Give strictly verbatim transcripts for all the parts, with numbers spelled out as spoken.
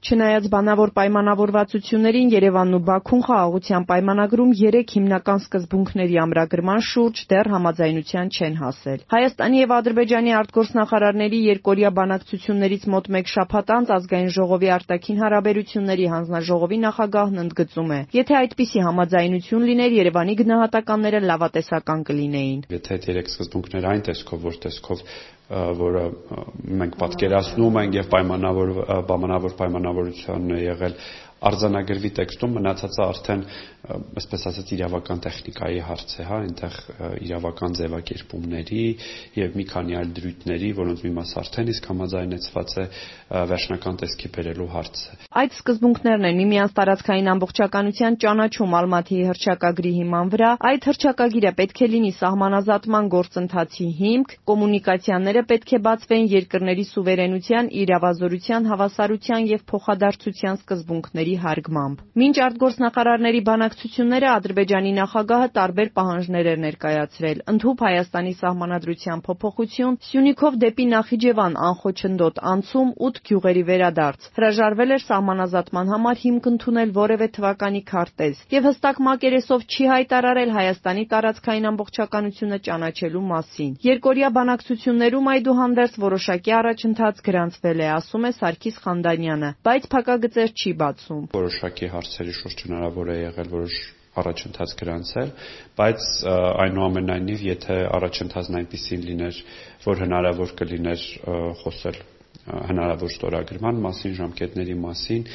Չնայած բանավոր պայմանավորվածություններին, Երևանն ու Բաքուն խաղաղության պայմանագրում երեք հիմնական սկզբունքների ամրագրման շուրջ դեռ համաձայնության չեն հասել։ Հայաստանի և Ադրբեջանի արտգործնախարարների երկօրյա բանակցություններից մոտ մեկ շաբաթ անց Ազգային ժողովի արտաքին հարաբերությունների հանձնաժողովի նախագահն ընդգծում է. եթե այդպիսի համաձայնություն լիներ, Երևանի գնահատականները լավատեսական կլինեին։ Եթե այդ երեք սկզբունքները այն տեսքով, որ տեսքով որը մենք պատկերացնում ենք եւ պայմանավոր բանավոր պայմանավորությունն է եղել արձանագրվի տեքստում, մնացածը արդեն, այսպես ասած, իրավական տեխնիկայի հարց է, հա, այնտեղ իրավական ձևակերպումների եւ մի քանի այլ դրույթների, որոնց մի մասը արդեն իսկ համաձայնեցված է, վերջնական տեսքի բերելու հարց է։ Այդ սկզբունքներն են միմյանց տարածքային ամբողջականության ճանաչում Ալմատիի հռչակագրի հիման վրա, այդ հռչակագիրը պետք է լինի սահմանազատման գործընթացի հիմք, կոմունիկացիաները պետք է բացվեն երկրների սուվերենության, իրավազորության, հավասարության եւ փոխադարձության սկզբունքների հարգմամբ։ Մինչ արտգործնախարարների բանակցությունները Ադրբեջանի նախագահը տարբեր պահանջներ էր ներկայացրել՝ ընդհուպ Հայաստանի սահմանադրության փոփոխություն, Սյունիքով դեպի Նախիջևան անխոչնդոտ անցում, ութ գյուղերի վերադարձ, հրաժարվել էր սահմանազատման համար հիմք ընդունել որևէ թվականի քարտեզ եւ հստակ մակերեսով չի հայտարարել Հայաստանի տարածքային ամբողջականությունը ճանաչելու մասին։ Երկօրյա բանակցություններում այդուհանդերձ որոշակի առաջընթաց գրանցվել է, ասում է Սարգիս Խանդանյանը, բայց փակագծեր չի բացում։ Որոշակի հարցերի շուրջ հնարավոր է եղել որոշ առաջընթաց գրանցել, բայց այնուամենայնիվ, եթե առաջընթացն այնպիսին լիներ, որ հնարավոր կլիներ խոսել հնարավոր ստորագրման մասին, ժամկետների մասին,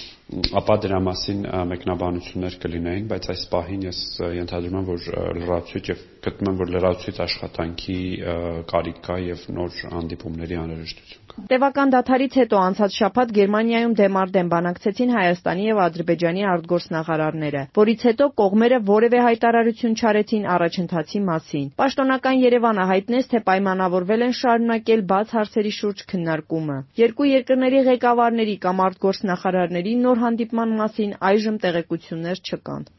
ապա դրա մասին մեկնաբանություններ կլինեին, բայց այս պահին ես ենթադրում եմ, որ լրացուցիչ եւ գտնում եմ, որ լրացուցիչ աշխատանքի կարիք կա եւ նոր հանդիպումների անհրաժեշտություն կա։ Տևական դադարից հետո անցած շաբաթ Գերմանիայում դեմարդեմ բանակցեցին Հայաստանի եւ Ադրբեջանի արտգործնախարարները, որից հետո կողմերը որևէ հայտարարություն չարեցին առաջընթացի մասին։ Պաշտոնական Երևանը հայտնեց, թե պայմանավորվել են շարունակել բաց հարցերի շուրջ քննարկումը։ Երկու երկրների ղեկավարների կամ արտգործնախարարների նոր հանդիպման մասին այժմ տեղեկություններ չկան։